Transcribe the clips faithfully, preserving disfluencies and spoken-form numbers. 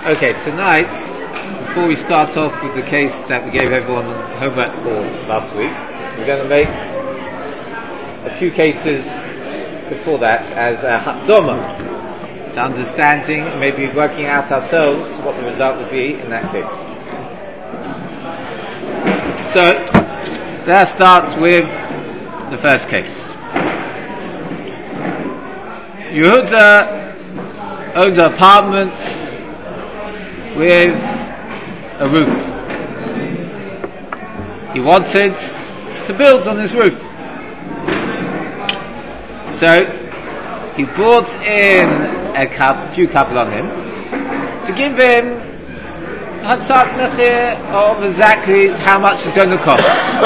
Okay, tonight, before we start off with the case that we gave everyone homework for last week, we're going to make a few cases before that as a hakdama, to understanding and maybe working out ourselves what the result will be in that case. So, that starts with the first case. Yehuda owned an apartment with a roof. He wanted to build on his roof. So he brought in a couple, few kabbalim to give him hatzat mechir of exactly how much it's going to cost.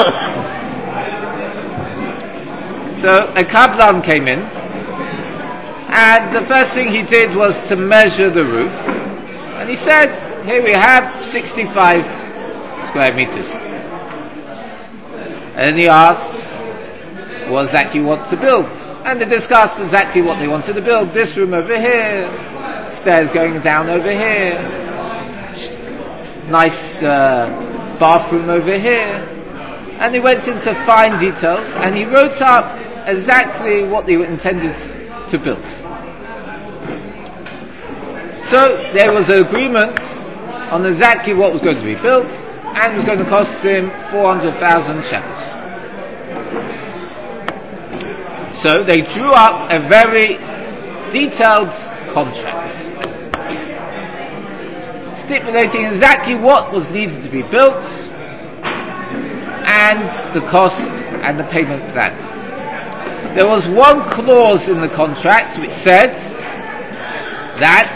So a kabbalim came in, and the first thing he did was to measure the roof. And he said, here we have sixty-five square meters. And he asked what exactly you want to build. And they discussed exactly what they wanted to build. This room over here, stairs going down over here, nice uh, bathroom over here. And he went into fine details, and he wrote up exactly what they intended to build. So there was an agreement on exactly what was going to be built, and it was going to cost him four hundred thousand shekels. So they drew up a very detailed contract, stipulating exactly what was needed to be built, and the cost and the payment plan. There was one clause in the contract which said that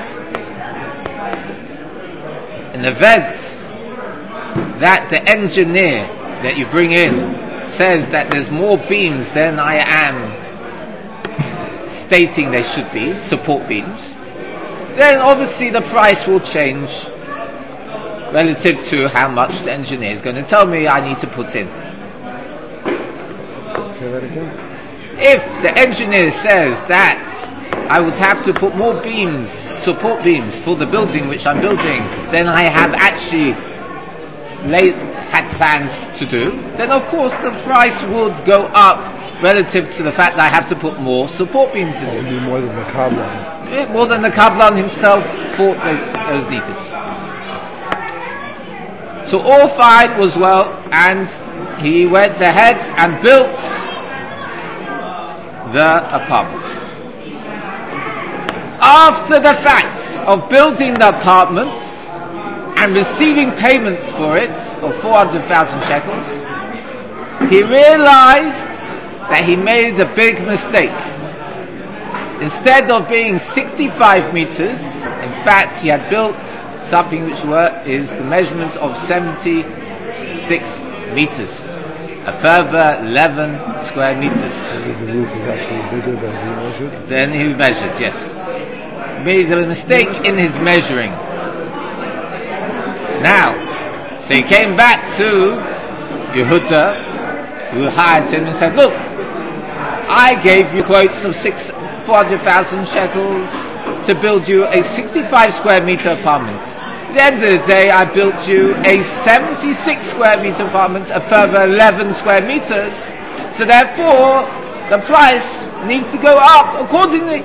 in the event that the engineer that you bring in says that there's more beams than I am stating there should be, support beams, then obviously the price will change relative to how much the engineer is going to tell me I need to put in. Say that again? If the engineer says that I would have to put more beams, support beams for the building which I'm building than I have actually laid, had plans to do, then of course the price would go up relative to the fact that I have to put more support beams in. It would be more than the kabbalah. Yeah, more than the kabbalah himself thought was needed. So all fine was well, and he went ahead and built the apartment. After the fact of building the apartment and receiving payment for it of four hundred thousand shekels, he realized that he made a big mistake. Instead of being sixty-five meters, in fact he had built something which were, is the measurement of seventy-six meters, a further eleven square meters. The roof is actually bigger than he measured? Then he measured, yes. Made a mistake in his measuring. Now, so he came back to Yehuda, who hired him, and said, look, I gave you quotes of six, four hundred thousand shekels to build you a sixty-five square meter apartment. At the end of the day, I built you a seventy-six square meter apartment, a further eleven square meters, so therefore the price needs to go up accordingly.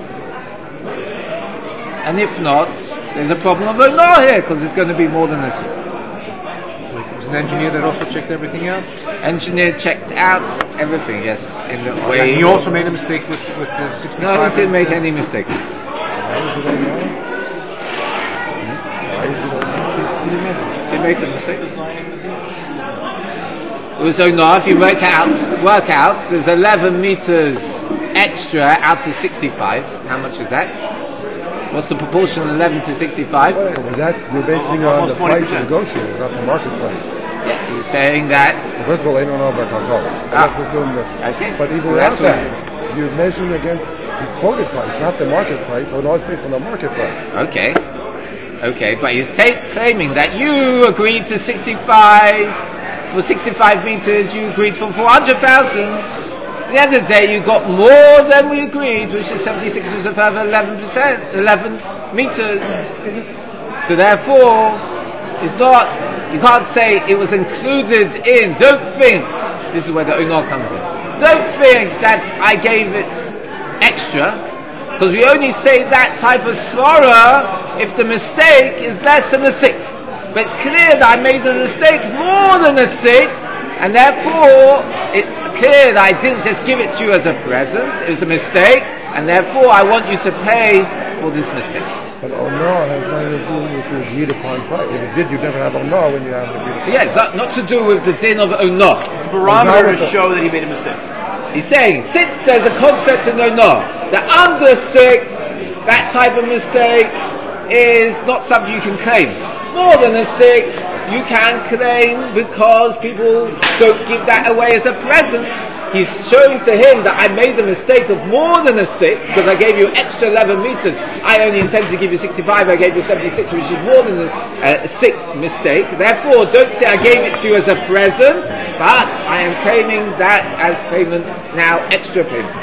And if not, there's a problem of law here, because it's going to be more than this. Was an engineer that also checked everything out? Engineer checked out everything, yes. In the Oh, way yeah, he also made a mistake with, with the sixty-five. No, he didn't make any mistake. Why is it on now? Why is it on now? He made a mistake. It was so now if you work out, work out, there's eleven meters extra out of sixty-five. How much is that? What's the proportion of eleven to sixty-five? Well, that you're basing Oh, on the price negotiated, not the market price. Yeah, he's saying that. Well, first of all, they don't know about calculus. Ah. Let's assume that. Okay. But So even without that's that, you're measuring against his quoted price, not the market price. So no, it's based on the market price. Okay. Okay, but he's ta- claiming that you agreed to sixty-five, for sixty-five meters, you agreed for four hundred thousand. At the end of the day, you got more than we agreed, which is seventy-six, was a further eleven percent, eleven meters. So therefore, it's not, you can't say it was included in, don't think, this is where the onah comes in. Don't think that I gave it extra, because we only say that type of svara if the mistake is less than a six. But it's clear that I made a mistake more than a six, and therefore it's clear that I didn't just give it to you as a present, it was a mistake, and therefore I want you to pay for this mistake. But onah has nothing to do with the agreed upon price. If it did, you'd never have onah when you have an agreed upon price. Yeah, it's not, not to do with the din of onah. It's a barometer to show that he made a mistake. He's saying, since there's a concept in onah, that under six, that type of mistake is not something you can claim. More than a six, you can claim because people don't give that away as a present. He's showing to him that I made a mistake of more than a six because I gave you extra eleven meters. I only intended to give you sixty-five, I gave you seventy-six, which is more than a, a six mistake. Therefore, don't say I gave it to you as a present, but I am claiming that as payment now, extra payment.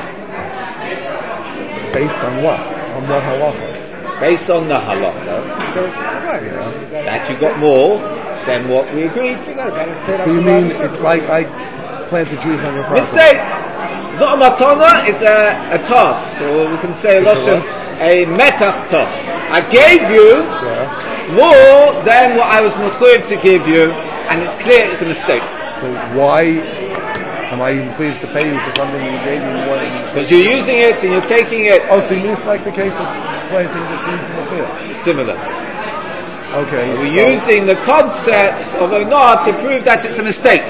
Based on what? On what halacha? Based on the halacha, that you got more than what we agreed. So you mean it's like I planted trees on your property? Mistake! It's not a matana, it's a, a toss, or we can say a lotion, a metach toss. I gave you Yeah. more than what I was mechuyev to give you, and it's clear it's a mistake. So why am I even pleased to pay you for something you gave me more than... Because you're using it and you're taking it. Oh, so you mean it's like the case of planting the trees in the field? Similar. Okay. We're so using the concept of onah to prove that it's a mistake.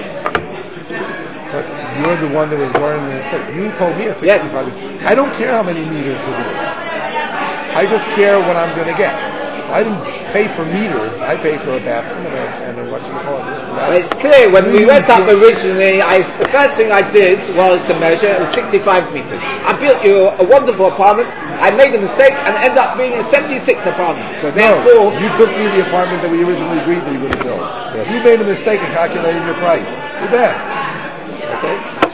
But you're the one that was learning the mistake. You told me a Yes. sixty-five. I don't care how many meters it is. I just care what I'm going to get. I didn't pay for meters. I paid for a bathroom and a, and a what you call it. Well, it's clear, when we went up originally, I, the first thing I did was to measure, it was sixty-five meters. I built you a wonderful apartment, I made a mistake, and it ended up being a seventy-six apartment. So No, therefore, you took me the apartment that we originally agreed that you were going to build. Yes. You made a mistake in calculating your price. Too bad. okay,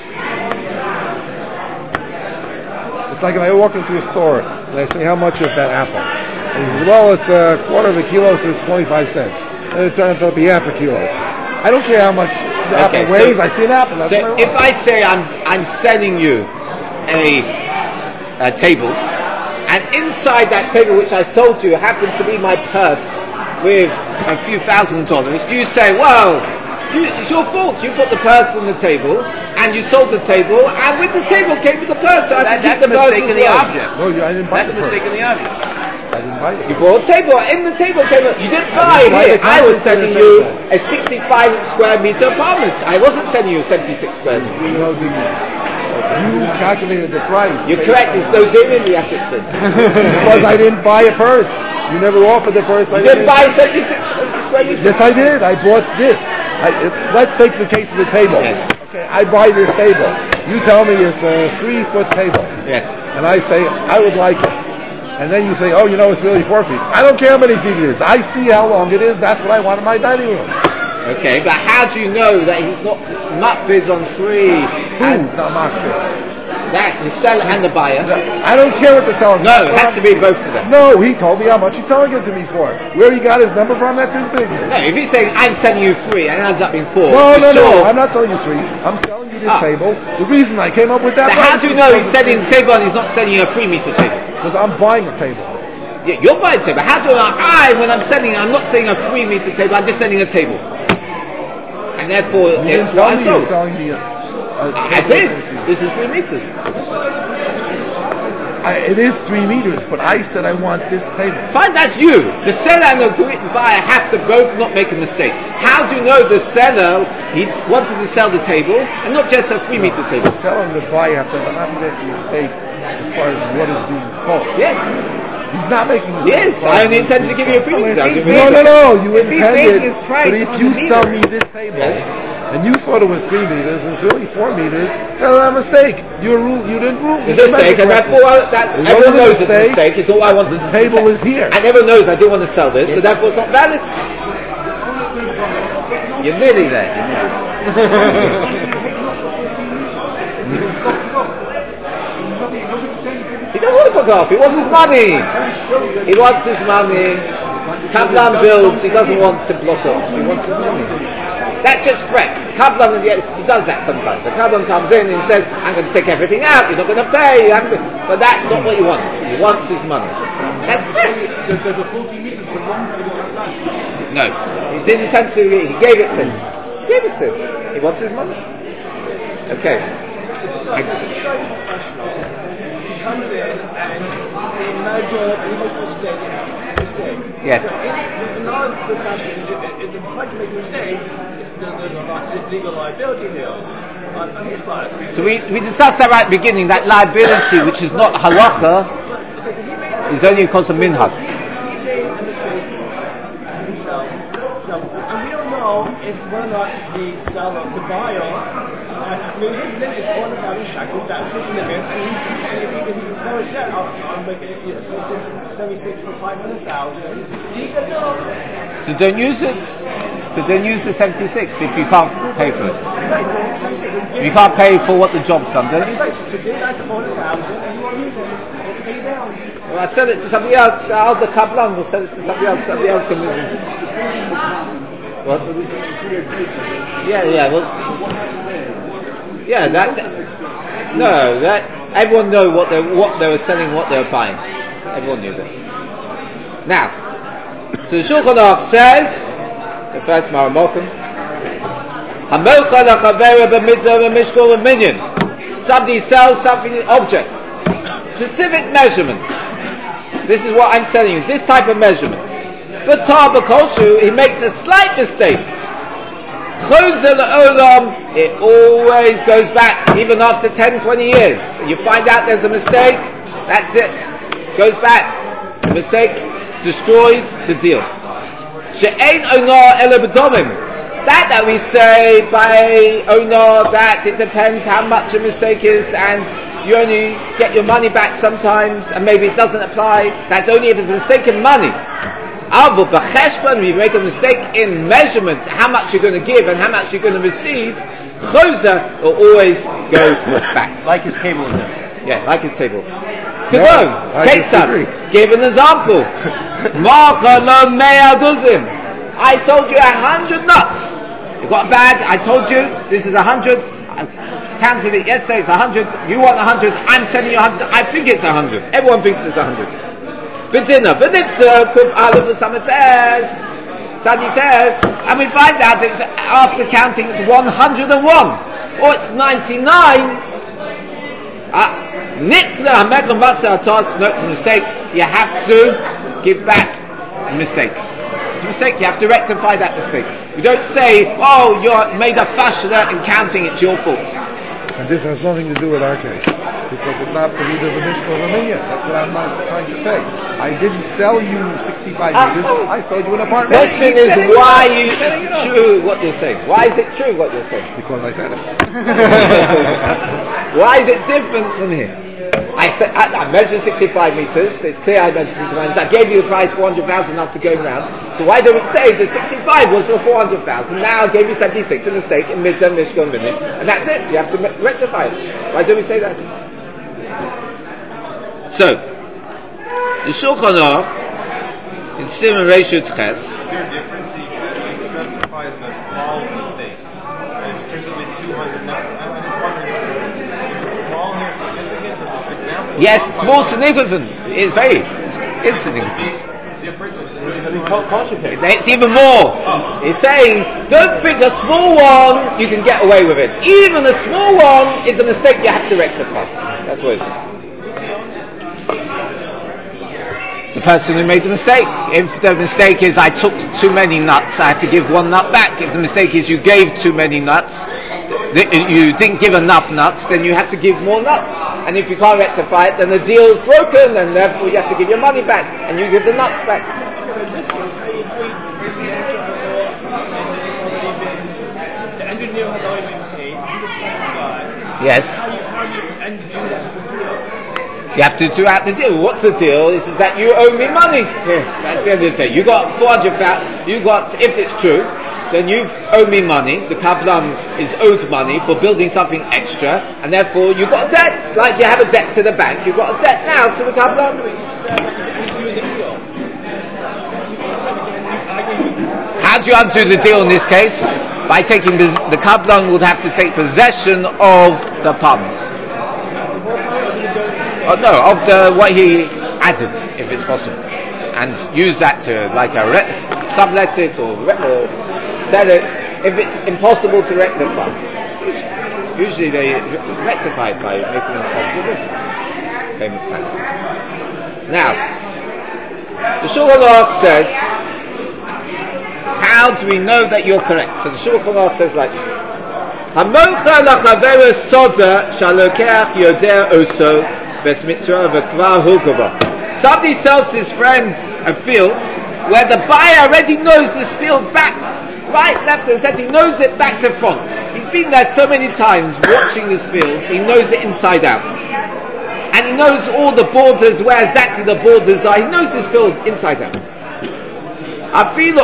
It's like if I walk into a store and I say, how much is that apple? And he says, well, it's a quarter of a kilo, so it's twenty-five cents. And it turns out to be half a kilo. I don't care how much the Okay, apple weighs. so- I see an apple. That's so what I if want. I say I'm, I'm selling you a, a table, and inside that table which I sold to you happens to be my purse with a few thousand dollars, do you say, well, you, it's your fault, you put the purse on the table, and you sold the table, and with the table came with the purse, so I That, have to that's keep the purse as mistaking the well. object. No, you, I didn't buy That's the purse. mistaking the object. I didn't buy it. You bought a table, in the table came, you didn't buy didn't buy here, the I was contents of selling the you table. a sixty-five square meter apartment, I wasn't selling you a seventy-six square meter. You know, the, you calculated the price. You're correct, there's no din in the ethics thing. Because I didn't buy a purse. You never offered the purse. I You didn't buy seventy-six square meters? Yes, I did. I bought this. I, it, let's take the case of the table. Yes. Okay, I buy this table. You tell me it's a three-foot table. Yes. And I say, I would like it. And then you say, oh, you know, it's really four feet. I don't care how many feet it is. I see how long it is. That's what I want in my dining room. Okay, but how do you know that he's not makbid on three? Who's not market? That, the seller and the buyer? I don't care what the seller's No, it has to be both of them. No, he told me how much he's selling it to me for. Where he got his number from, that's his business. No, if he's saying, I'm selling you three, and it ends up being four. No, no, sure. no, I'm not selling you three. I'm selling you this Ah. table. The reason I came up with that So how price do you is know because he's of- selling the table and he's not selling you a three meter table? Because I'm buying a table. Yeah, you're buying a table. How do I, I, when I'm selling, I'm not selling a three meter table, I'm just selling a table. And therefore, You it's didn't tell what I me you're sold. selling me a, a I table. did. This is three meters. I, it is three meters, but I said I want this table. Fine, that's you. The seller and the buyer have to both not make a mistake. How do you know the seller, he wanted to sell the table, and not just a three meter table? The seller and the buyer have to not make a mistake as far as what is being sold. Yes. He's not making a mistake. Yes, as far I as only what is intended to being give you a sold. free meter. I'll give you No, a- no, no, you If he intended. based his price But if on you the sell meter- me this table, Yes. and you thought it was three meters, and it's really four meters, that's a mistake. You rule, you didn't rule. It's a mistake, and therefore, I- that, It everyone wasn't a knows it's a mistake. mistake. It's all I wanted The to table say. is here. And everyone knows I didn't want to sell this, so therefore it's not valid. You're nearly there. You're nearly there. He doesn't want to photograph. He wants his money. He wants his money. Kablan builds, he doesn't want to block off, he wants his money. That's just correct. Kablan, he does that sometimes. The Kablan comes in and he says, I'm going to take everything out, you're not going to pay, you haven't been. But that's not what he wants. He wants his money. That's correct. No, he didn't send to him, he gave it to him. He gave it to him. He wants his money. Okay. He comes in and the merger, he makes a mistake. mistake. Yes. So in another fashion, if the merger makes a mistake, it's the, the, the legal liability here on, on his part. So we, we discussed that right at the beginning, that liability which is not halacha is only because of minhag. He, he made a mistake himself. So, and we don't know if whether or not the seller, the buyer, I mean, his limit is one thousand shekels, that's his limit, and he, if he, if he always said, I'll, I'll make it, you know, seventy-six for five hundred thousand, he said no. So don't use it. So don't use the seventy-six if you can't pay for it. If you can't pay for what the job's done, don't you? So give that to four hundred thousand, and you won't use it, it'll take it down. Well, I sell it to somebody else, I'll the Kablan will sell it to somebody else, somebody else can move it. What? Yeah, yeah, well, yeah, that, no, that, everyone knew what they, what they were selling, what they were buying. Everyone knew that. Now, so the Shulchan Aruch says, the first Maramochem, Hamelcha lachavera b'mitzvah v'mishkol v'minyan. Somebody sells something, objects, specific measurements. This is what I'm selling you, this type of measurements. But Taba Kolshu, he makes a slight mistake. Chozel Olam, it always goes back, even after ten, twenty years. You find out there's a mistake, that's it. Goes back. The mistake destroys the deal. She'ein Onar Ela B'domim. That that we say by Onar, that it depends how much a mistake is, and you only get your money back sometimes, and maybe it doesn't apply. That's only if it's a mistake in money. But b'cheshbon, we make a mistake in measurement, how much you're going to give and how much you're going to receive. Chosa will always go back. Like his table in there. Yeah, like his table. Kedon, I Ketzad, disagree. give an example. Marka lo mea duzim. I sold you a hundred nuts. You got a bag. I told you this is a hundred. I counted it yesterday. It's a hundred. You want a hundred. I'm sending you a hundred. I think it's a hundred. Everyone thinks it's a hundred. B'dinner, b'nitzah, kub aleph v'sametes, sadites, and we find out it's after counting it's one hundred and one, or it's ninety-nine. Nitzah hamedlam matzah atos, no, it's a mistake. You have to give back the mistake. It's a mistake. You have to rectify that mistake. You don't say, "Oh, you made a fashla in counting. It's your fault." And this has nothing to do with our case, because it's not the leader of the Mishpah of a million. That's what I'm not trying to say. I didn't sell you sixty-five meters. Uh, I sold you an apartment. The question is, why you, it's true what you're saying? Why is it true what you're saying? Because I said it. Why is it different from here? I said I, I measured sixty-five meters. It's clear I measured sixty-five meters. I gave you the price four hundred thousand after going round. So why don't we say the sixty-five was for four hundred thousand? Now I gave you seventy-six, a mistake in mitzvah, mishkan, minyan, and that's it. You have to me- rectify it. Why don't we say that? So the Shulchan Aruch in Simon Ratio Ches. Is there a difference? He specifies a small mistake. And in terms of the two hundred, now, I'm just wondering, is small here significant? For example, Yes, small significant is very insignificant. The difference is really It's even more. He's saying, don't think a small one you can get away with it. Even a small one is a mistake you have to rectify. That's what it is. The person who made the mistake. If the mistake is I took too many nuts, I have to give one nut back. If the mistake is you gave too many nuts, you didn't give enough nuts, then you have to give more nuts. And if you can't rectify it, then the deal is broken, and therefore you have to give your money back, and you give the nuts back. The engineer has already been paid, he's a second guy. Yes. How do you, how do you and do that to the deal? You have to do out the deal. What's the deal? This is that you owe me money. Yeah, that's the end of the day. You got four hundred thousand. You got, if it's true, then you owe me money. The Kablan is owed money for building something extra, and therefore you got a debt. Like you have a debt to the bank, you got a debt now to the Kablan. do you undo the deal in this case? By taking the, the Kabbalah would have to take possession of the apartments. Oh, no, of the what he added, if it's possible, and use that to like a re- sublet it or re- uh, sell it. If it's impossible to rectify, usually they rectify it by making themselves payment plan. Now, the Shulchan Aruch says, how do we know that you're correct? So the Shulchan Aruch says like this: Hamocha lachavero soda shalokech yodea oso ves mitzvah v'kvar hukava. Somebody sells his friend a field where the buyer already knows this field back, right, left, and center. He knows it back to front. He's been there so many times watching this field. He knows it inside out, and he knows all the borders, where exactly the borders are. He knows this field inside out. Even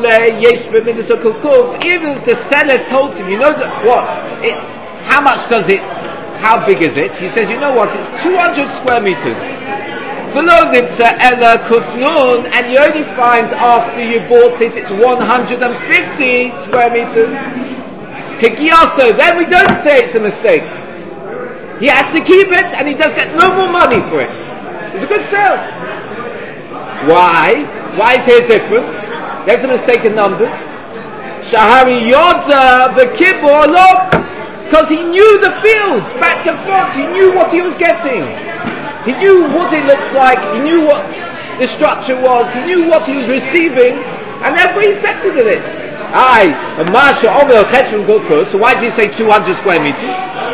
if the seller told him, you know that what? It, how much does it? How big is it? He says, you know what? It's two hundred square meters. Below Nitza Ella Kufnun, and you only find after you bought it, it's one hundred fifty square meters. Kikiyaso, then we don't say it's a mistake. He has to keep it, and he does get no more money for it. It's a good sale. Why? Why is there a difference? There's a mistake in numbers. Shahari Yoda the Kibbur look, because he knew the fields back and front. He knew what he was getting. He knew what it looks like. He knew what the structure was. He knew what he was receiving, and therefore he accepted it. Aye, a marsha over a chetron gukos. So why did he say two hundred square meters?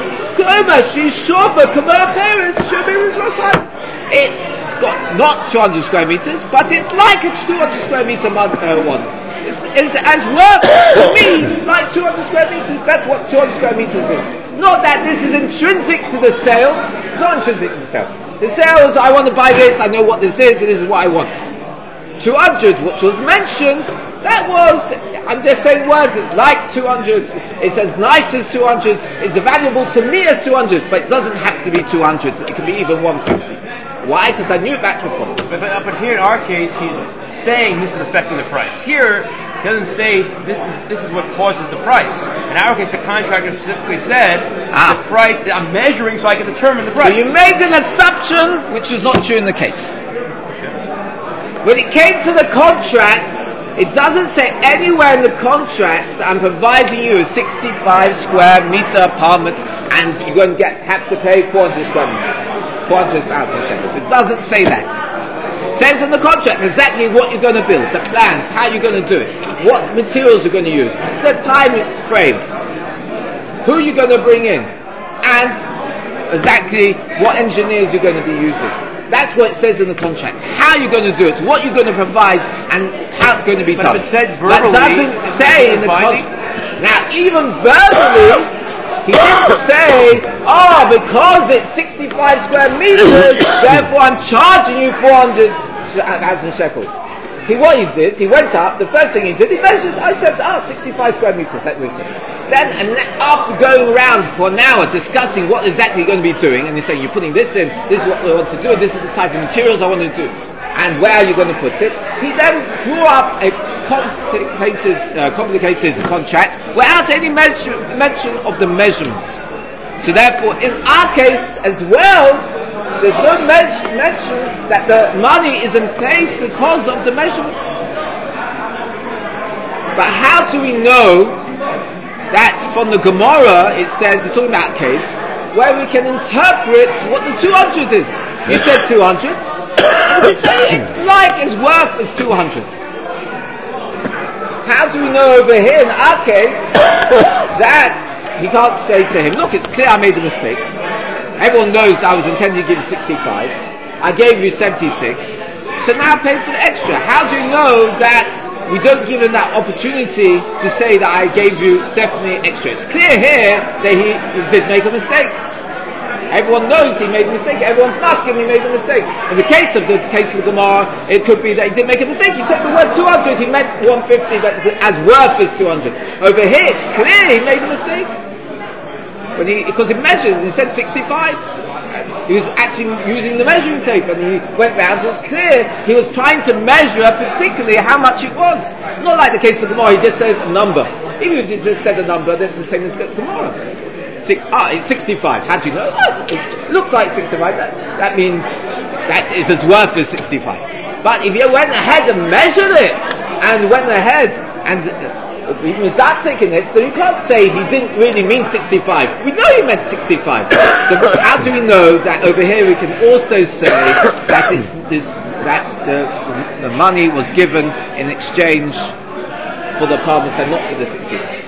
It's got not two hundred square meters, but it's like a two hundred square meter mud, uh, one. It's, it's as worth to me like two hundred square meters. That's what two hundred square meters is. Not that this is intrinsic to the sale. It's not intrinsic to the sale. The sale is, I want to buy this, I know what this is, and this is what I want. two hundred, which was mentioned, that was, I'm just saying words, it's like two hundred, it's as nice as two hundred, it's valuable to me as two hundred, but it doesn't have to be two hundred, it can be even one fifty. Why? Because I knew it back to front. But, but, but here in our case, he's saying this is affecting the price. Here, he doesn't say this is this is what causes the price. In our case, the contractor specifically said ah. the price, I'm measuring so I can determine the price. So you made an assumption which is not true in the case. When it came to the contract, it doesn't say anywhere in the contract that I'm providing you a sixty-five square meter apartment and you're going to get have to pay four hundred square meters. four hundred thousand shekels. It doesn't say that. It says in the contract exactly what you're going to build, the plans, how you're going to do it, what materials you're going to use, the time frame, who you're going to bring in, and exactly what engineers you're going to be using. That's what it says in the contract. How you're going to do it, what you're going to provide, and how it's going to be but done. But if it said verbally, that doesn't say in the contract. Now, even verbally, he didn't say, oh, because it's sixty-five square meters, therefore I'm charging you four hundred thousand shekels. He, what he did, he went up, the first thing he did, he measured, I said, oh, sixty-five square meters, let me see. Then, and after going around for an hour discussing what exactly you're going to be doing, and he's saying, you're putting this in, this is what we want to do, this is the type of materials I want to do, and where are you going to put it, he then drew up a complicated, uh, complicated contract without any mention, mention of the measurements. So therefore, in our case as well, there's no mention, mention that the money is in place because of the measurements. But how do we know that from the Gemara it says, it's talking about a case where we can interpret what the two hundred is? You said two hundred, and we say it's like it's worth as two hundred. How do we know over here in our case that he can't say to him, look, it's clear I made a mistake. Everyone knows I was intending to give you sixty-five. I gave you seventy-six. So now pay for the extra. How do you know that we don't give him that opportunity to say that I gave you definitely extra? It's clear here that he did make a mistake. Everyone knows he made a mistake. Everyone's asking he made a mistake. In the case of the case of the Gemara, it could be that he did make a mistake. He said the word two hundred, he meant one fifty, but as worth as two hundred. Over here, it's clear he made a mistake. When he, because he measured, he said sixty-five. he was actually using the measuring tape, and he went round. It was clear he was trying to measure particularly how much it was. Not like the case of Gemara, he just said a number. Even if he just said a number, that's the same as Gemara. Six, ah, it's sixty-five. How do you know? Oh, it looks like sixty-five. That, that means that is as worth as sixty-five. But if you went ahead and measured it, and went ahead and uh, even without taking it, so you can't say he didn't really mean sixty-five. We know he meant sixty-five. So how do we know that over here we can also say that it's this, that the, the money was given in exchange for the apartment and not for the sixty-five?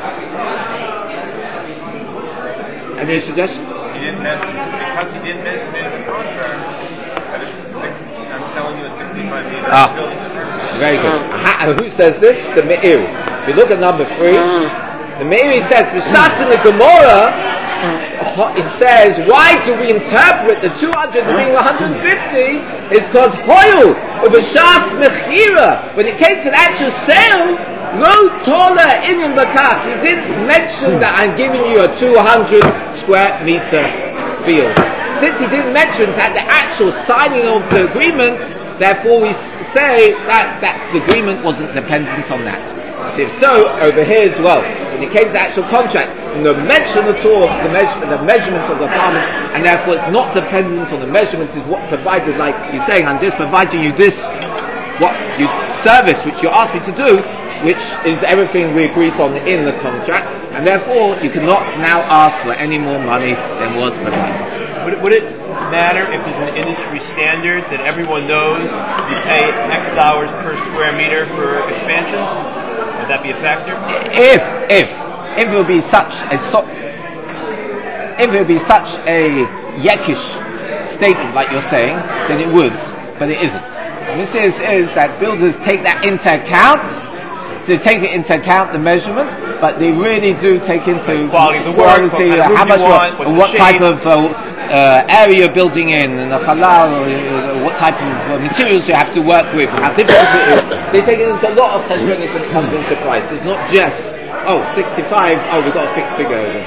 Any suggestions? He didn't mention, because he didn't mention it in the contract that it's six, I'm selling you a sixty-five meter ah, building. Very good. Ha, who says this? The Meiri. If you look at number three, the Meiri says, B'shat in the Gemara, it says, why do we interpret the two hundred being one hundred fifty? It's because Hoyu, or B'shat Mechira, when it came to the actual sale, Lo Tola Inyan Bakach, he didn't mention that I'm giving you a two hundred square meter field. Since he didn't mention that the actual signing of the agreement, therefore we say that, that the agreement wasn't dependent on that. If so, over here as well, when it came to the actual contract, no mention at all of the, measure, the measurement of the apartment, and therefore it's not dependent on the measurements, is what provided, like you're saying, I'm just providing you this, what you service which you asked me to do, which is everything we agreed on in the contract, and therefore you cannot now ask for any more money than was provided. Would it, would it matter if there's an industry standard that everyone knows you pay X dollars per square meter for expansions? Would that be a factor? If, if, if it would be such a, so, if it would be such a yekish statement like you're saying, then it would, but it isn't. And this is, is that builders take that into account, to take it into account the measurements, but they really do take into quality of the work, quality, what, uh, how much, want, what, what type of uh, uh, area you're building in, and the halal, uh, what type of uh, materials you have to work with, how difficult it is. They take it into a lot of consideration when it comes into price. It's not just, oh, sixty-five, oh, we've got a fixed figure over.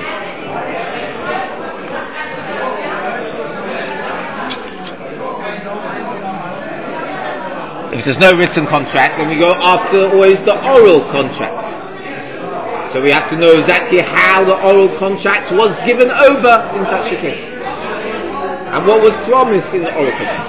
If there's no written contract, then we go after always the oral contract. So we have to know exactly how the oral contract was given over in such a case, and what was promised in the oral contract.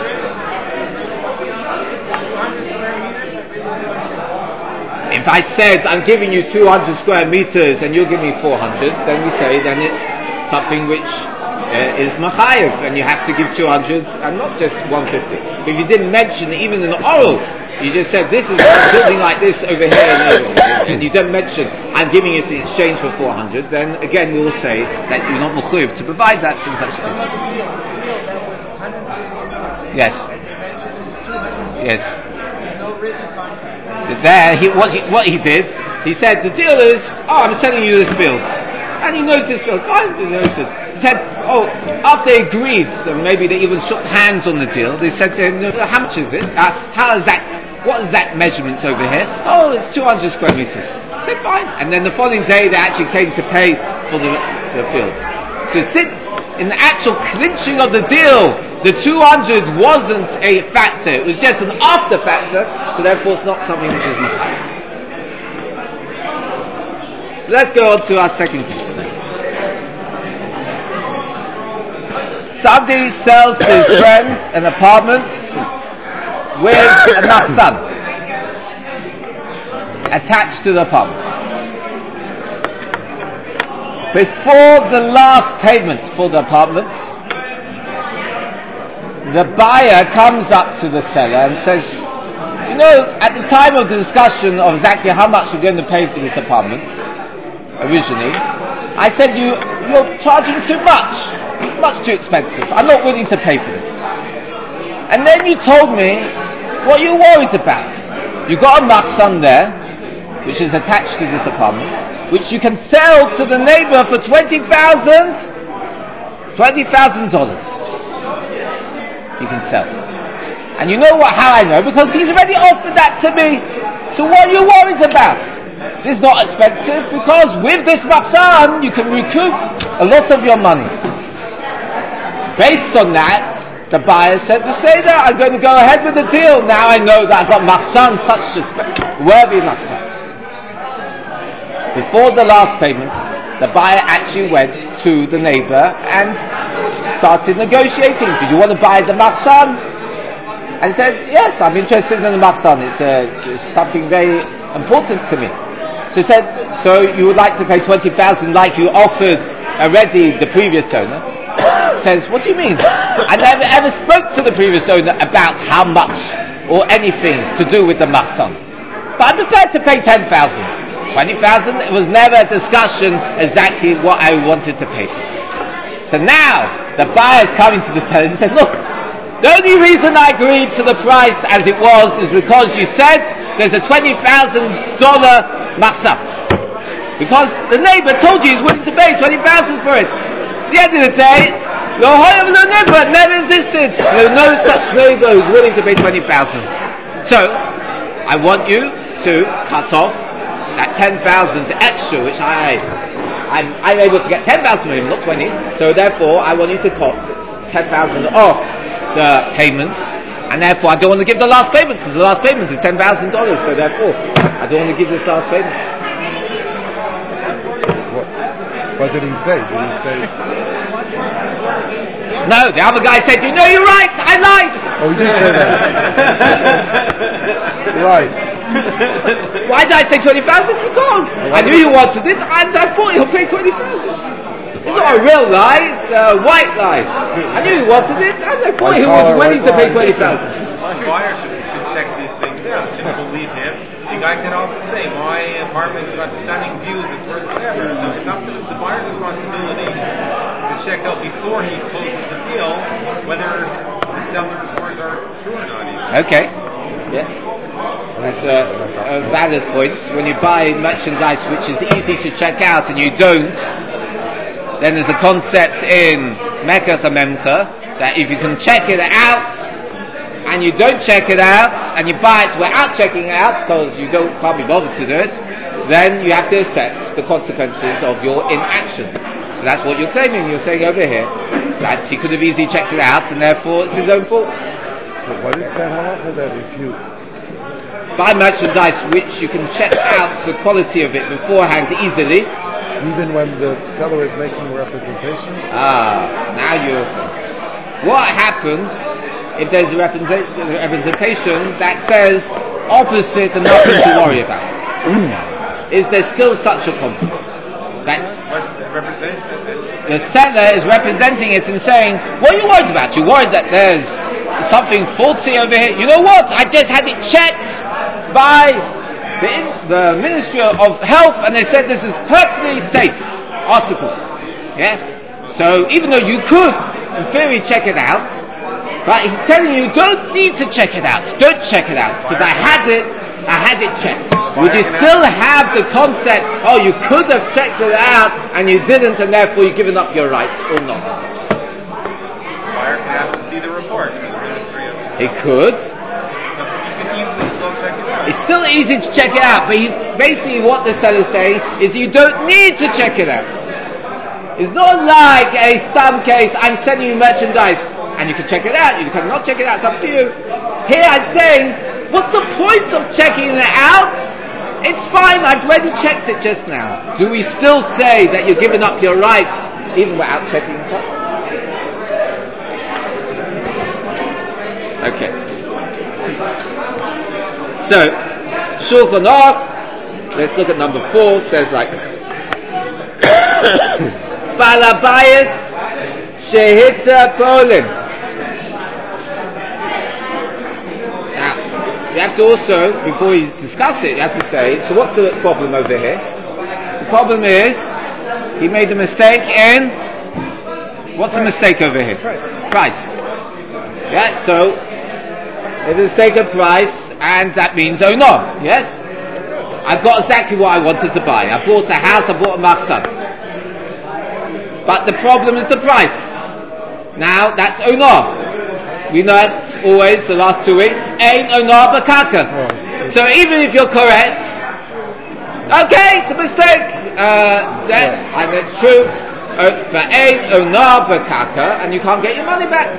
If I said I'm giving you two hundred square meters and you'll give me four hundred, then we say then it's something which Uh, is machayev, and you have to give two hundred and not just one hundred fifty. But if you didn't mention even in the oral, you just said this is a building like this over here, and, and you don't mention I'm giving it in exchange for four hundred, then again we will say that you're not machayev to provide that in such a case. Yes. Yes. There, he, what, he, what he did, he said the deal is, oh, I'm selling you this field. And he knows this field. Fine, he knows it. He said, oh, after they agreed, so maybe they even shook hands on the deal, they said to him, no, how much is this? Uh, how is that, what is that measurements over here? Oh, it's two hundred square meters. He said, fine. And then the following day, they actually came to pay for the, the fields. So since in the actual clinching of the deal, the two hundred wasn't a factor, it was just an after factor, so therefore it's not something which is machayv. So let's go on to our second case. Somebody sells to his friends an apartment with a machzan attached to the apartment. Before the last payment for the apartment, the buyer comes up to the seller and says, you know, at the time of the discussion of exactly how much we're going to pay for this apartment, originally, I said you, you're charging too much. Much too expensive. I'm not willing to pay for this. And then you told me what you're worried about. You've got a machzan there, which is attached to this apartment, which you can sell to the neighbor for twenty thousand, twenty thousand dollars. You can sell. And you know what? How I know? Because he's already offered that to me. So what are you worried about? This is not expensive because with this machzan you can recoup a lot of your money. Based on that, the buyer said to say that I'm going to go ahead with the deal. Now I know that I've got machsan, such respect, worthy machsan. Before the last payment, the buyer actually went to the neighbor and started negotiating. Did you want to buy the machsan? And he said, yes, I'm interested in the machsan. It's, uh, it's, it's something very important to me. So he said, so you would like to pay twenty thousand like you offered already the previous owner? Says, what do you mean? I never ever spoke to the previous owner about how much or anything to do with the machsan. But I'm prepared to pay ten thousand. twenty thousand, it was never a discussion exactly what I wanted to pay. So now, the buyer's coming to the seller and said, look, the only reason I agreed to the price as it was is because you said there's a twenty thousand dollars machsan. Because the neighbor told you he's willing to pay twenty thousand dollars for it. At the end of the day, the whole of the neighbor never existed. There was no such neighbor who's willing to pay twenty thousand dollars. So, I want you to cut off that ten thousand dollars extra, which I, I'm, I'm able to get ten thousand dollars from him, not twenty. So therefore, I want you to cut ten thousand dollars off the payments, and therefore I don't want to give the last payment, because the last payment is ten thousand dollars. So therefore, I don't want to give this last payment. What, what did he say? Did he say? No, the other guy said, you know, you're right, I lied. Oh, he did say that. He lied. Why did I say twenty thousand? Because I knew you wanted it, and I thought he'll pay twenty thousand. It's not a real lie, it's a white lie. I knew he wanted it, and I thought he was willing to pay twenty thousand. The buyer should, should check these things out, shouldn't believe him. The guy can also say, my apartment's got stunning views, it's worth whatever. So it's up to the buyer's responsibility to check out before he closes the deal whether the seller's words are true or not. Even. Okay. Yeah. That's a, a valid point. When you buy merchandise which is easy to check out and you don't, then there's a concept in Mekach HaMemcha that if you can check it out and you don't check it out and you buy it without checking it out because you don't, can't be bothered to do it, then you have to accept the consequences of your inaction. So that's what you're claiming. You're saying over here that he could have easily checked it out and therefore it's his own fault. But what is that halacha that if you buy merchandise which you can check out the quality of it beforehand easily, even when the seller is making a representation? Ah, now you're saying. What happens if there's a represent- representation that says opposite and nothing to worry about? Is there still such a concept? That the seller is representing it and saying, what are you worried about? You're worried that there's something faulty over here? You know what? I just had it checked by the, the Ministry of Health and they said this is perfectly safe article. Yeah? So even though you could in theory check it out, but he's telling you don't need to check it out. Don't check it out because I had it I had it checked. Would you still have the concept, oh you could have checked it out and you didn't and therefore you've given up your rights or not? The buyer can ask to see the report from the Ministry of Health. He could. It's still easy to check it out. It's still easy to check it out, but he's, basically what the seller is saying is you don't need to check it out. It's not like a stamp case, I'm sending you merchandise, and you can check it out, you cannot check it out, it's up to you. Here I'm saying, what's the point of checking it out? It's fine, I've already checked it just now. Do we still say that you're giving up your rights, even without checking it out? Okay. So, Shulchan Aruch, let's look at number four, says like this. Balabayas Shehita Polim. Now, you have to also, before you discuss it, you have to say, so what's the problem over here? The problem is, he made a mistake in, what's the mistake over here? Price. Yeah, so, there's a mistake of price, and that means oh no, yes? I got exactly what I wanted to buy. I bought a house, I bought a machsan. But the problem is the price. Now, that's Onar. We know it always, the last two weeks, Ein Onar Bakaka. So even if you're correct, okay, it's a mistake, uh, yeah, and it's true, for eight onar b'kaka, and you can't get your money back.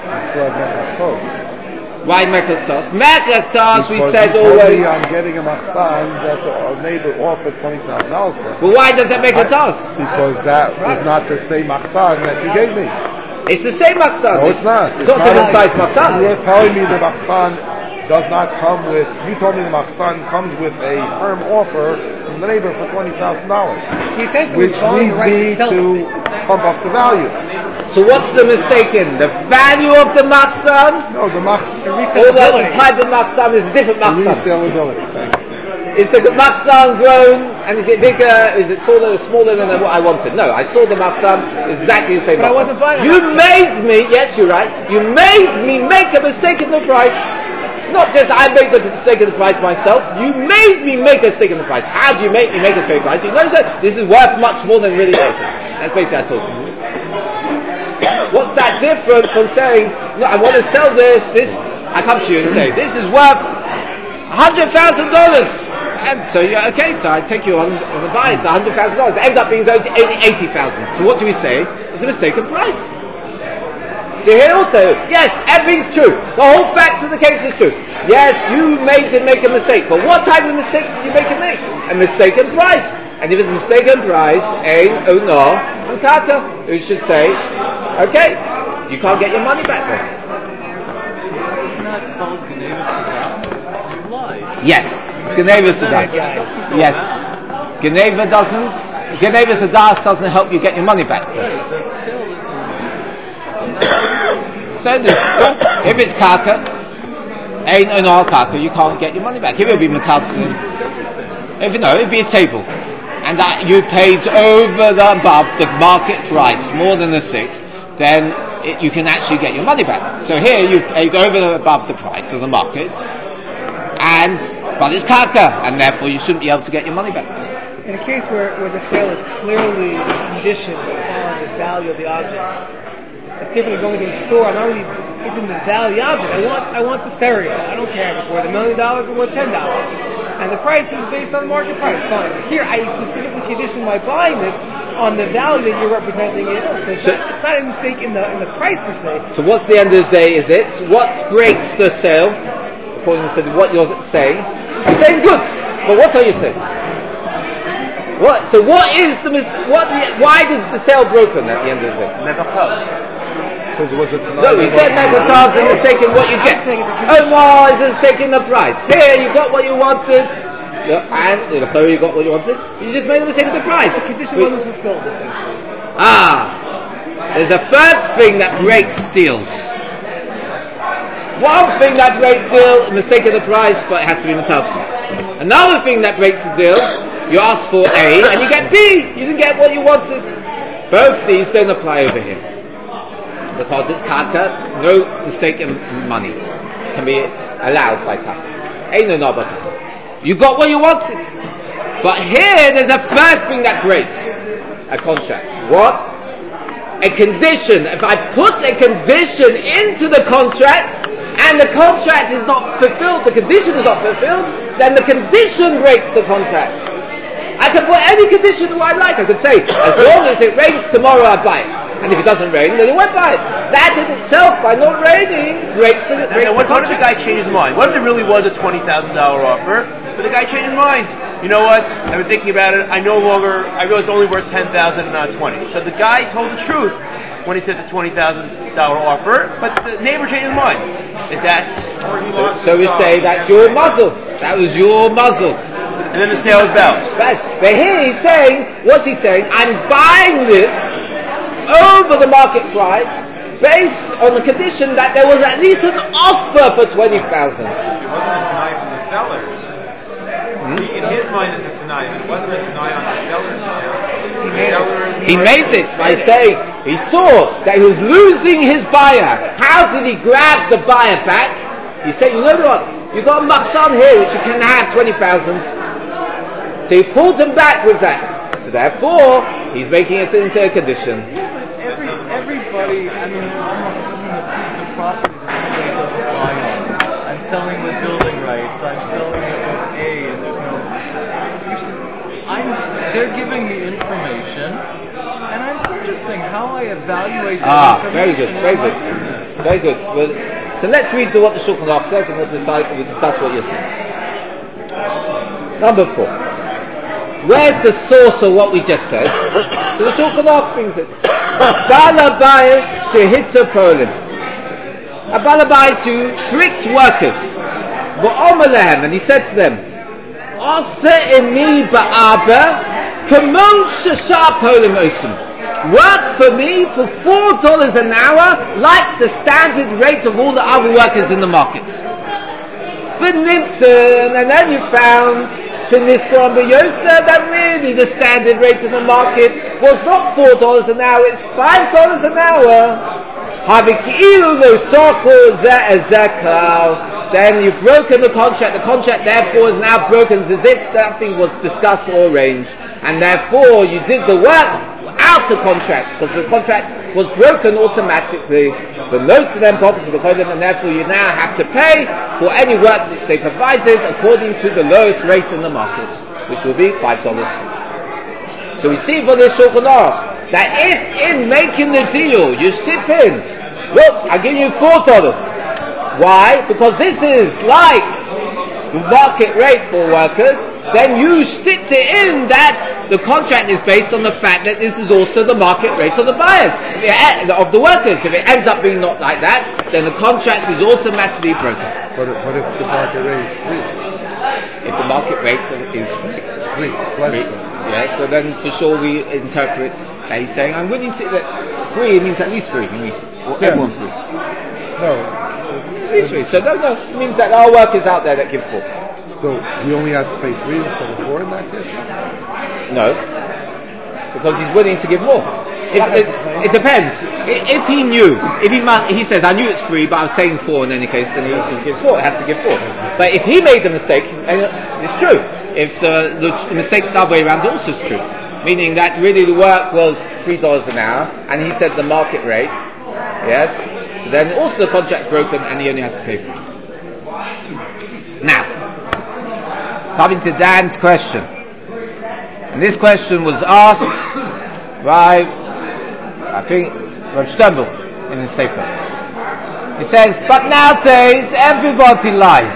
Why mekatos? Mekatos, we said always. I'm getting a machsan that a neighbor offered twenty thousand dollars for. But why does that make a toss? Because that was not the same machsan that you gave me. It's the same machsan. No, it's not. It's, it's not, not different size machsan. You were telling me the machsan does not come with. You told me the machsan comes with a firm offer from the neighbor for twenty thousand dollars, which leads me to pump up the value. So what's the mistake in? The value of the machsan? No, the machsan. Or the type of machsan is a different machsan. Resaleability. Thank you. Is the machsan grown and is it bigger? Is it taller or smaller than what I wanted? No, I saw the machsan exactly the same. But I wasn't buying You made me. Yes, you're right. You made me make a mistake in the price. Not just I made the mistake in the price myself. You made me make a mistake in the price. How do you make me make a mistake in the price? You know that this is worth much more than really is. That's basically what I told you. What's that different from saying, no, I want to sell this, this, I come to you and say, this is worth one hundred thousand dollars. And so, you're, okay, so I take you on, on the buy, it's one hundred thousand dollars. It ends up being eighty thousand dollars. So what do we say? It's a mistaken price. So here also, yes, everything's true. The whole facts of the case is true. Yes, you made him make a mistake. But what type of mistake did you make him make? A mistaken price. And if it's a mistaken price, ein onar and kata, we should say, okay, you can't get your money back then. Isn't that called Geneva Sadas? You lied. Yes, it's Geneva Sadas. Yes. Geneva doesn't, Geneva Sadas doesn't help you get your money back then. So if it's kaka, ein onar kaka, you can't get your money back. If it would be metalsin, if no, it'd be a table. And that you paid over the above the market price, more than the sixth, then it, you can actually get your money back. So here you paid over the above the price of the market, and but it's kaka, and therefore you shouldn't be able to get your money back. In a case where, where the sale is clearly conditioned upon the value of the object, it's different than going to a store. I'm not really interested in the value of the object. I want I want the stereo. I don't care if it's worth a million dollars or worth ten dollars. And the price is based on market price. Fine. Here, I specifically condition my buying this on the value that you're representing it. So it's, so not, it's not a mistake in the in the price per se. So what's the end of the day? Is it what breaks the sale? According to what you're saying, you're saying goods. But what are you saying? What? So what is the mis- what? The, why is the sale broken at the end of the day? Never close. Because it was a no, we said that the cards are mistaken what you get. Oh no, it's a mistake in the price. Here, you got what you wanted, yeah, and so you got what you wanted. You just made a mistake in the price. The condition wasn't fulfilled, essentially. Ah, there's a third thing that breaks deals. One thing that breaks deal, a mistake in the price, but it has to be metalsin. Another thing that breaks the deal, you ask for A and you get B. You didn't get what you wanted. Both these don't apply over here. Because it's kaka, no mistake in money can be allowed by kaka. Ain't no no kaka. You got what you wanted. But here there's a third thing that breaks a contract. What? A condition. If I put a condition into the contract and the contract is not fulfilled, the condition is not fulfilled, then the condition breaks the contract. I can put any condition I like. I could say, as long as it rains tomorrow, I buy it. And if it doesn't rain, then you won't buy it. That in itself, by not raining, breaks the breaks now, the what, what if the guy changes his mind? What if it really was a twenty thousand dollars offer, but the guy changed his mind? You know what? I've been thinking about it. I no longer, I realize it's only worth ten thousand dollars, not twenty. So the guy told the truth when he said the twenty thousand dollars offer, but the neighbor changed his mind. Is that... So, so we say that's your muzzle. That was your muzzle. And then the sale is valid. Right. But here he's saying, what's he saying? I'm buying this over the market price based on the condition that there was at least an offer for twenty thousand. It wasn't a deny from the seller. Hmm? In his mind, it's a deny. It wasn't a deny on the seller's part. He made it. He made it by saying he saw that he was losing his buyer. How did he grab the buyer back? He said, you know what? You've got a machsan here which you can have twenty thousand. So he pulled him back with that. So therefore, he's making it into a condition. Every, everybody, I mean, almost isn't a piece of property that somebody doesn't buy on. I'm selling with building rights. I'm selling it with A, and there's no... I'm, they're giving me information, and I'm purchasing how I evaluate the Ah, very good, information very in my good, business. very good. Well, so let's read the, what the Shulchan Aruch says, and we'll decide. We'll discuss what you're saying. Number four. Where's the source of what we just said? So the Shulchan Aruch brings it. Balabayis shehitza polim. A balabayis who tricked workers. V'omer and he said to them, Asa imi ba'aba kamon shashar polim osim. Work for me for four dollars an hour, like the standard rate of all the other workers in the market. For Nibson, and then you found Sheniskor and Beyosa that really the standard rate of the market was not four dollars an hour, it's five dollars an hour. Then you've broken the contract. The contract therefore is now broken as if nothing was discussed or arranged, and therefore you did the work out of contract because the contract was broken automatically. The notes to them properties of the code, and therefore you now have to pay for any work which they provided according to the lowest rate in the market, which will be five dollars. So we see for this Shulchan Aruch that if in making the deal you stip in, look, I give you four dollars. Why? Because this is like the market rate for workers. Then you stick it in that the contract is based on the fact that this is also the market rate of the buyers, of the workers. If it ends up being not like that, then the contract is automatically broken. But if, but if the market rate is three, if the market rate is three, three plus three, yeah, so then for sure we interpret that he's saying, I'm willing to, that three means at least three, mean, or yeah. everyone three. No. At least three. So no, no, it means that there are workers out there that give four. So he only has to pay three instead of four in that case? No, because he's willing to give more. It, it, it depends. If he knew, if he he says, I knew it's three, but I was saying four in any case, then he, he gives four. It has to give four. But if he made the mistake, and it's true. If the, the mistake's the other way around, it's also true. Meaning that really the work was three dollars an hour, and he said the market rate. Yes. So then also the contract's broken, and he only has to pay for it. Now, coming to Dan's question, and this question was asked by, I think, Rav Sternbuch in his Sefer. He says, but nowadays everybody lies.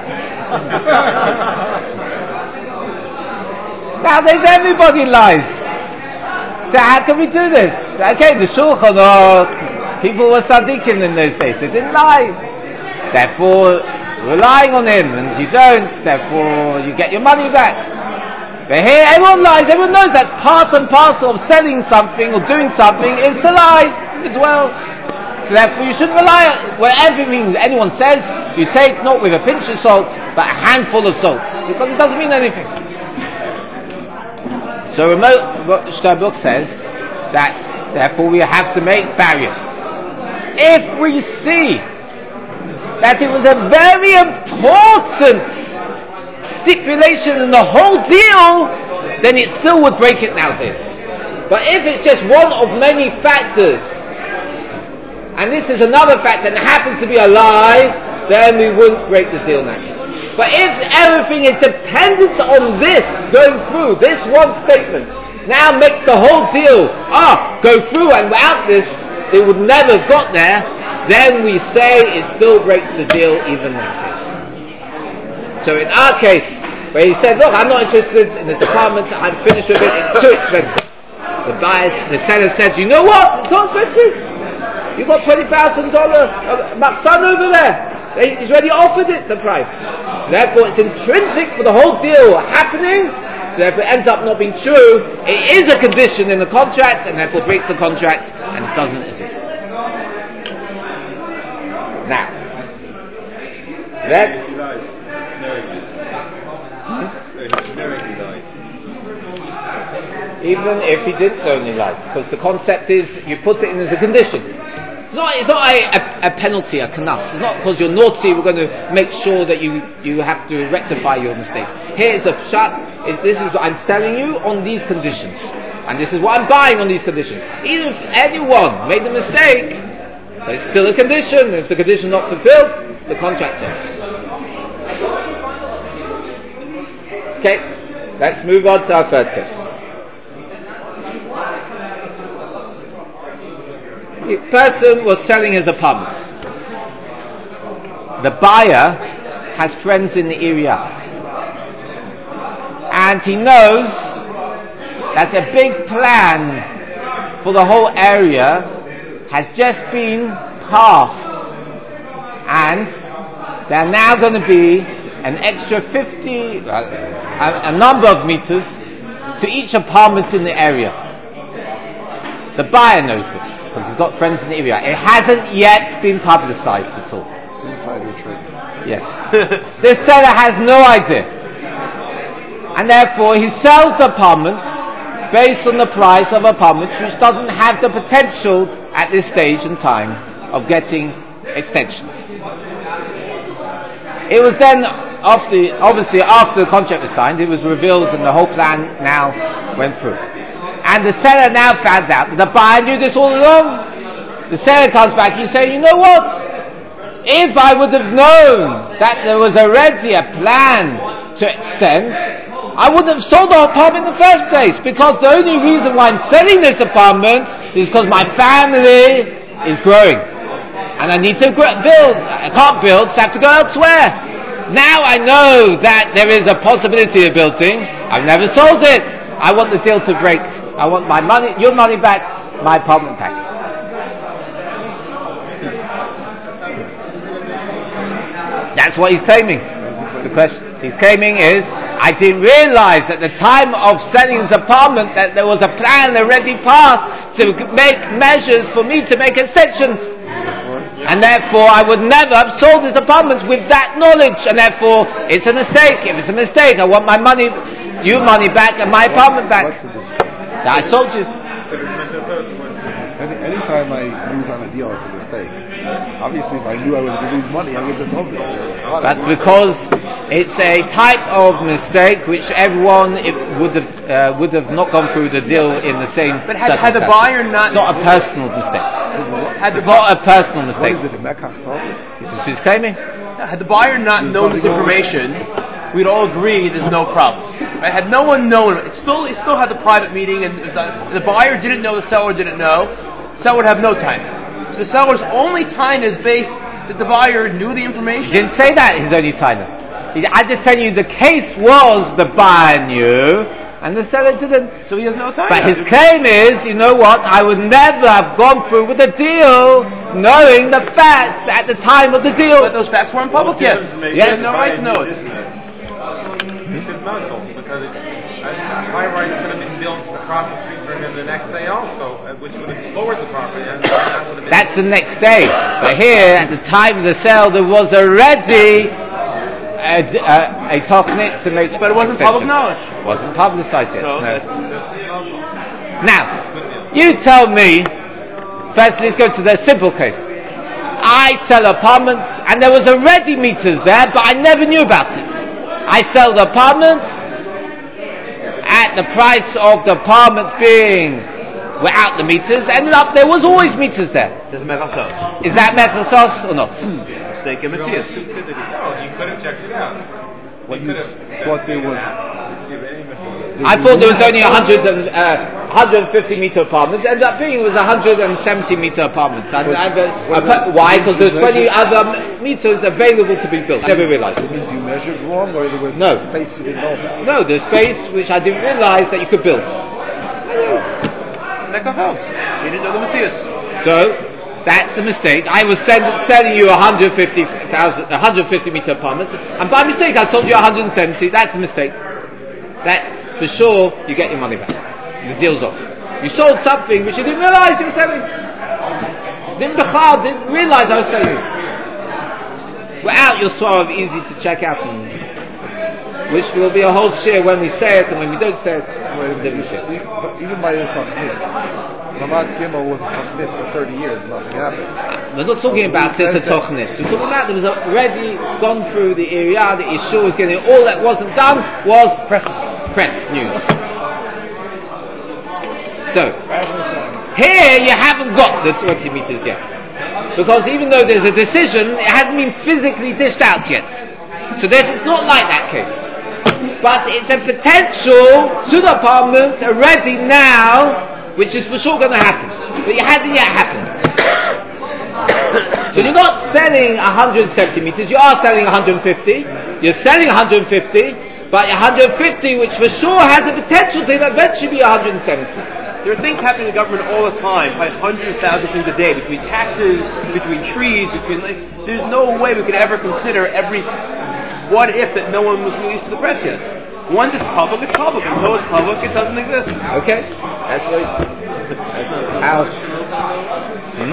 Nowadays everybody lies. So how can we do this? Okay, the Shulchan Aruch, people were tzaddikim in those days, they didn't lie. Therefore, relying on him, and you don't, therefore you get your money back. But here everyone lies, everyone knows that part and parcel of selling something or doing something is to lie as well. So therefore you shouldn't rely on well, everything anyone says, you take not with a pinch of salt, but a handful of salt, because it doesn't mean anything. So Sternbuch says that therefore we have to make barriers. If we see that it was a very important stipulation in the whole deal, then it still would break it nowadays. But if it's just one of many factors, and this is another factor and it happens to be a lie, then we wouldn't break the deal now. But if everything is dependent on this going through, this one statement now makes the whole deal ah go through, and without this it would never got there, then we say it still breaks the deal even nowadays. So in our case, where he said, look, I'm not interested in this department, I'm finished with it, it's too expensive. The buyer, the seller said, you know what, it's so expensive. You've got twenty thousand dollars Maksan over there. He's already offered it the price. So therefore it's intrinsic for the whole deal happening, so therefore it ends up not being true. It is a condition in the contract, and therefore breaks the contract, and it doesn't exist. Now, let's... Hmm? Even if he didn't know any lights, because the concept is, you put it in as a condition. It's not, it's not a, a, a penalty, a kanas. It's not because you're naughty, we're going to make sure that you, you have to rectify your mistake. Here's a pshat, is this is what I'm selling you on these conditions. And this is what I'm buying on these conditions. Even if anyone made a mistake, but it's still a condition. If the condition is not fulfilled, the contract's over. Okay, let's move on to our third case. The person was selling his apartment. The buyer has friends in the area, and he knows that a big plan for the whole area has just been passed, and there are now going to be an extra fifty, uh, a, a number of meters to each apartment in the area. The buyer knows this because he's got friends in the area. It hasn't yet been publicized at all. Insider trading. Yes. This seller has no idea, and therefore he sells the apartments based on the price of apartments which doesn't have the potential at this stage in time of getting extensions. It was then, after, obviously after the contract was signed, it was revealed and the whole plan now went through. And the seller now found out that the buyer knew this all along. The seller comes back and you say, you know what? If I would have known that there was already a plan to extend, I wouldn't have sold the apartment in the first place, because the only reason why I'm selling this apartment is because my family is growing and I need to gr- build. I can't build, so I have to go elsewhere. Now I know that there is a possibility of building. I've never sold it. I want the deal to break. I want my money, your money back, my apartment back. That's what he's claiming. The question he's claiming is, I didn't realize at the time of selling his apartment that there was a plan already passed to make measures for me to make extensions. And therefore I would never have sold his apartment with that knowledge, and therefore it's a mistake. If it's a mistake, I want my money, your money back and my apartment back. I sold you. Any anytime I lose on a deal, it's a mistake. Obviously, if I knew I was going to lose money, I would have sold it. That's because it's a type of mistake which everyone it would have uh, would have not gone through the deal in the same. But had, had the buyer not, it's not a personal mistake. Had the it's not a personal mistake. What is it, Mekach Torah? This is who's claiming. Had the buyer not known this information, we'd all agree there's no problem. Right? Had no one known, it still it still had the private meeting, and it was, uh, the buyer didn't know, the seller didn't know. Seller would have no time. So the seller's only time is based that the buyer knew the information. He didn't say that his only time. I just tell you the case was the buyer knew and the seller didn't. So he has no time. But his claim is, you know what, I would never have gone through with the deal knowing the facts at the time of the deal. But those facts weren't public yet. He Yes. had no right to know it. This is not so, because it, a high rise could have been built across the street from him the next day also, uh, which would have lowered the property. And that would have been That's the next day. But here, at the time of the sale, there was already a, a, a talknet to make. But it wasn't extension. public knowledge. It wasn't publicized yet. So, No. also. Now, you tell me. First, let's go to the simple case. I sell apartments, and there was already meters there, but I never knew about it. I sell the apartments at the price of the apartment being without the meters. Ended up there was always meters there. Doesn't make sense. Is that metatos or not? Mistake in Matthias. No, you could have checked it out. What You you could have. thought there was. I thought there was only one hundred and, uh, one hundred fifty meter apartments. Ended up being it was one hundred seventy meter apartments. And, and, uh, uh, why? Because there were twenty other m- meters available to be built. Never realised. It means you measured wrong, or there was No. space you didn't know about. No, there's space which I didn't realise that you could build. Like a house. He didn't know the Matthias. So that's a mistake. I was send, selling you one hundred fifty thousand, one hundred fifty meter apartments, and by mistake I sold you one hundred seventy. That's a mistake. That for sure you get your money back. The deal's off. You sold something which you didn't realise you were selling. Didn't bechal, didn't realise I was selling this. Without your sort of easy to check out, and which will be a whole share when we say it and when we don't say it. Wait a minute, even, but even by the Tachnit, Ramat Gimel was a Tachnit for thirty years, nothing happened. We're not talking about Sister Tochnet. We're talking about there was already gone through the area, the issue was getting, all that wasn't done was press, press news. So, here you haven't got the twenty meters yet. Because even though there's a decision, it hasn't been physically dished out yet. So this is not like that case. But it's a potential to the apartment already now, which is for sure going to happen. But it hasn't yet happened. So you're not selling one hundred seventy meters, you are selling one hundred fifty. You're selling one hundred fifty, but one hundred fifty, which for sure has the potential to eventually be one hundred seventy. There are things happening in the government all the time, probably hundreds of thousands of things a day, between taxes, between trees, between... Like, there's no way we could ever consider every what if that no one was released to the press yet. Once it's public, it's public. Until it's public, it doesn't exist. Okay, that's right. That's how... Hmm?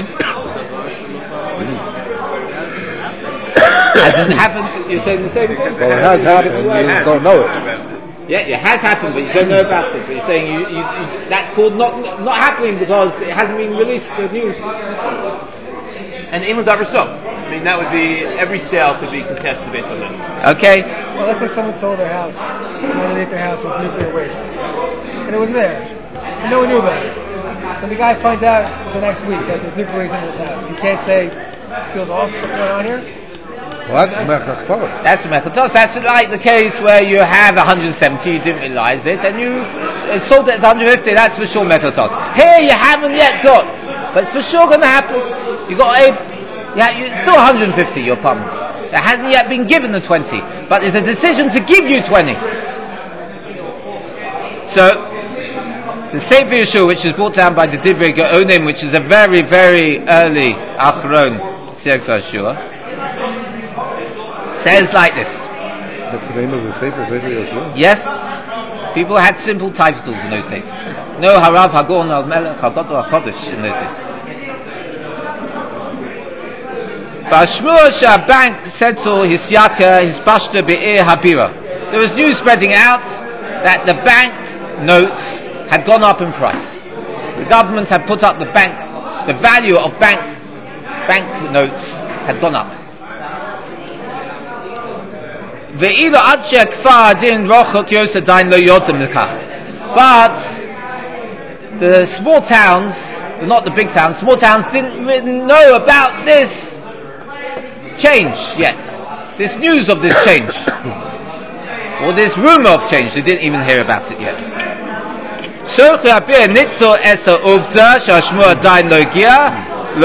Hasn't happened, you're saying the same thing? Well, it has happened, you just don't know it. Yeah, it has happened, but you don't know about it. But you're saying you, you, you, that's called not not happening because it hasn't been released the news. And England ever so. I mean, that would be every sale could be contested based on that. Okay. Well, let's say someone sold their house, and underneath their house was nuclear waste, and it was there, and no one knew about it. And the guy finds out the next week that there's nuclear waste in his house. He can't say, "Feels off. What's going on here?" Well, that's mechach tos. That's a mechach tos. That's like the case where you have one hundred seventy, you didn't realize it, and you uh, sold it at one hundred fifty. That's for sure mechach tos. Here you haven't yet got, but it's for sure going to happen. You got a, yeah, you it's still one hundred fifty. Your apartment. That hasn't yet been given the twenty, but it's a decision to give you twenty. So the Sefer Yeshua, which is brought down by the Divrei Gaonim, which is a very, very early Achron Sefer Yeshua, says like this. That's the name of the Sefer, Sefer Yeshua? Yes, people had simple titles in those days. No Harav Hagon al Melech Hagadol HaKodesh in those days. Bashmur Bank Setzel Hisyaka Hispashta Be'er Habira. There was news spreading out that the bank notes had gone up in price. The government had put up the bank, the value of bank bank notes had gone up. But the small towns, not the big towns, small towns didn't really know about this change yet. This news of this change. Or this rumor of change, they didn't even hear about it yet. So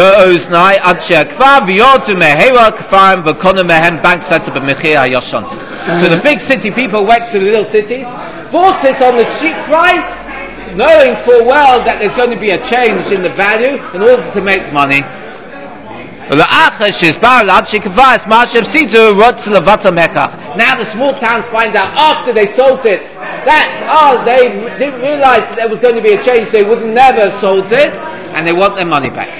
the big city people went to the little cities, bought it on the cheap price, knowing full well that there's going to be a change in the value in order to make money. Now the small towns find out after they sold it that oh they didn't realize that there was going to be a change, they would never have sold it, and they want their money back.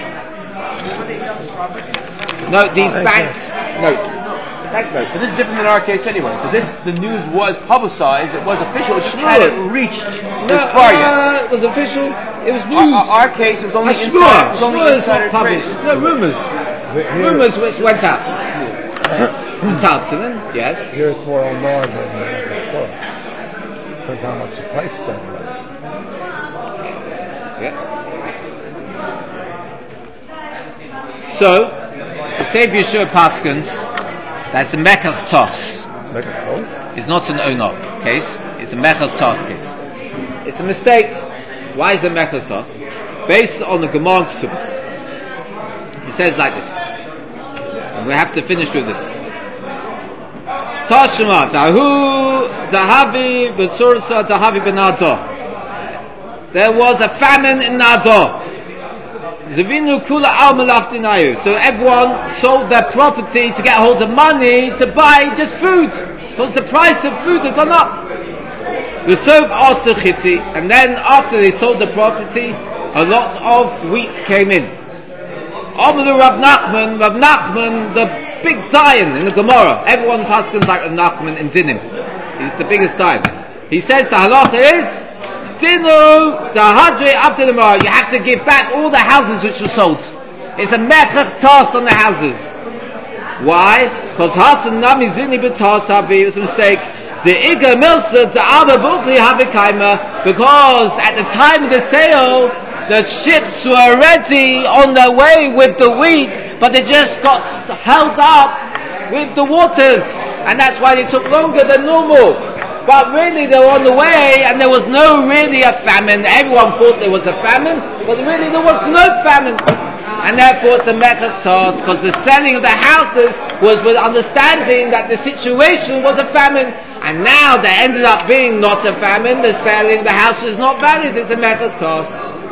No, these bank notes. Bank notes. So this is different than our case anyway. So this, the news was publicized, it was official, it just hadn't reached no, this far yet. Uh, it was official, it was news. Our, our case, it was only uh, insider, it was only insider published. trade. No, rumours. Rumours which went out. Taltzman, yes. Here it's more on more than before. Depends how much the price spent was. Yeah. So, the Sefer Yeshua Paskins, that's a Mekach Tos. Mekach Tos? It's not an Onok case, it's a Mekach Tos case. It's a mistake. Why is it Mekach Tos? Based on the Gemara Ksubas. It says like this. And we have to finish with this. Tashma, Tahu, Tahavi, Besursa, Tahavi Benado. There was a famine in Nado. So everyone sold their property to get hold of money to buy just food, because the price of food had gone up. And then after they sold the property, a lot of wheat came in. Rav Nachman, Rav Nachman, the big Dayan in the Gemara. Everyone paskins like Rav Nachman in Dinim. He's the biggest Dayan. He says the halacha is Dinu Tahadre after the Gemara. You have to give back all the houses which were sold. It's a mechach toss on the houses. Why? Because Hasan Nami Zini B'Tas Habi, it was a mistake. The Iga Milsa, the Abba Bukli Habikaima, because at the time of the sale, the ships were ready on their way with the wheat, but they just got held up with the waters, and that's why they took longer than normal. But really they were on the way, and there was no really a famine. Everyone thought there was a famine, but really there was no famine. and therefore it's a mekatos, because the selling of the houses was with understanding that the situation was a famine, and now there ended up being not a famine, the selling of the house is not valid, it's a mekatos.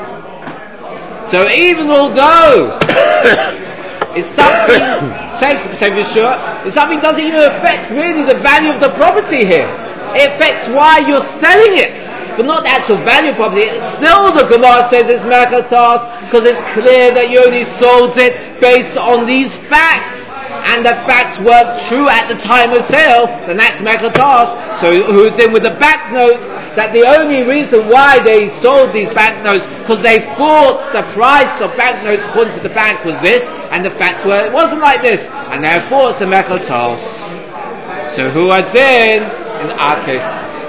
So even although it's something, says sure, it's something doesn't even affect really the value of the property here. It affects why you're selling it, but not the actual value of property. Still, the Gemara says it's mekatos because it's clear that you only sold it based on these facts, and the facts weren't true at the time of sale. Then that's mekatos. So who's in with the back notes that the only reason why they sold these banknotes because they thought the price of banknotes according to the bank was this, and the facts were it wasn't like this, and therefore it's a mekatos. So who was in in our case?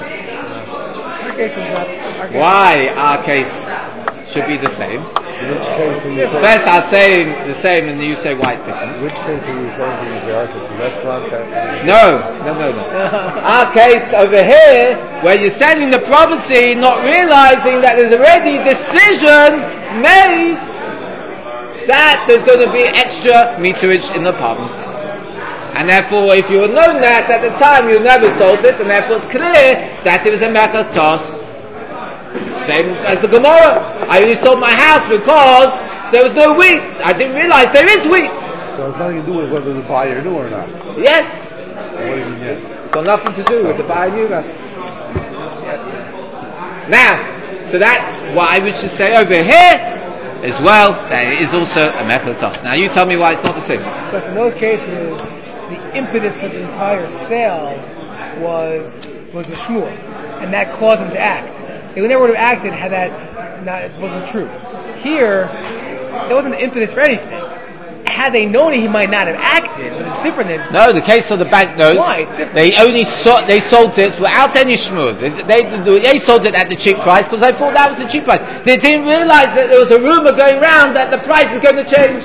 Our case is not. Our case Why our case should be the same? In which case are you saying? First I'm saying the same, and you say why it's different. In which case are you saying to use the artist? The restaurant? That No, no, no, no. Our case over here, where you're selling the property, not realizing that there's already decision made that there's going to be extra meterage in the apartments. And therefore, if you had known that at the time, you never sold it, and therefore it's clear that it was a mekatos. Same as the Gemara. I only sold my house because there was no wheat. I didn't realize there is wheat. So it's nothing to do with whether the buyer knew or not. Yes. What do you mean yes? It's got nothing to do with the buyer knew that. Yes. Now, so that's why we should say over here as well that it is also a mekatos. Now you tell me why it's not the same. Because in those cases, the impetus for the entire sale was was the shmur, and that caused them to act. They would never would have acted had that not it wasn't true. Here, there wasn't an impetus for anything. Had they known it, he might not have acted, but it's different than... No, the case of the banknotes, Why? It's different. they only sold, they sold it without any shmur. They, they, they sold it at the cheap price because they thought that was the cheap price. They didn't realize that there was a rumor going around that the price is going to change.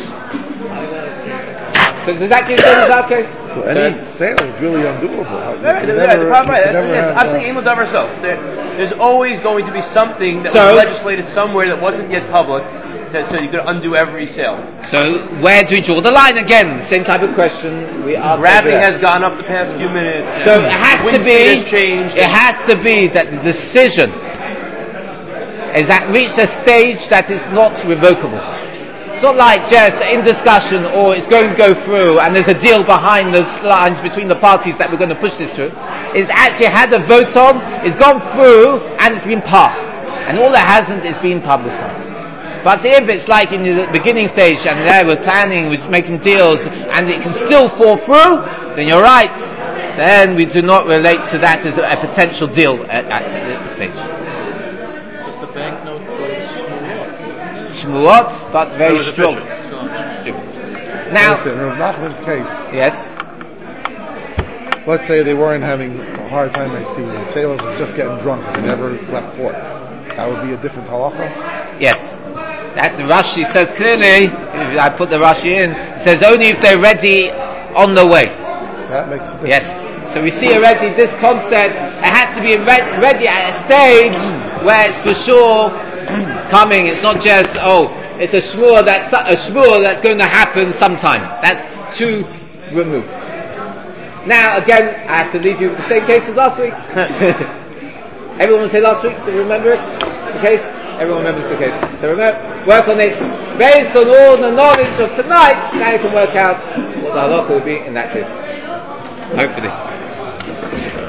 So does that give them that case? So any sale is really undoable. Right, You yeah, never- the problem, right, you that's, never yes, have, I'm uh, saying Emil Davar so. There, there's always going to be something that So- was legislated somewhere that wasn't yet public, that, so you could undo every sale. So where do we draw the line again? Same type of question we asked. Gravity over has there. gone up the past few minutes. So it has to wind be. speed has changed. It has to be that the decision is that reached a stage that is not revocable. It's not like just in discussion or it's going to go through and there's a deal behind those lines between the parties that we're going to push this through. It's actually had a vote on, it's gone through and it's been passed. And all it hasn't is been publicized. But if it's like in the beginning stage and there we're planning, we're making deals and it can still fall through, then you're right. Then we do not relate to that as a potential deal at, at the stage. But the banknotes was Shmuot, but very was strong. strong. Now, listen, in Rav Nachman's case, yes, let's say they weren't having a hard time at sea, the sailors were just getting drunk and they never left port. That would be a different halacha? yes. That the Rashi says clearly, if I put the Rashi in, it says only if they're ready on the way. That makes a difference. Yes. So we see already this concept, it has to be re- ready at a stage where it's for sure coming. It's not just, oh, it's a shmur that's, a shmur that's going to happen sometime. That's too removed. Now, again, I have to leave you with the same case as last week. Everyone will say last week, so remember it? The case? Everyone remembers the case. So remember, work on it. Based on all the knowledge of tonight, now you can work out what the halacha will be in that case. Hopefully.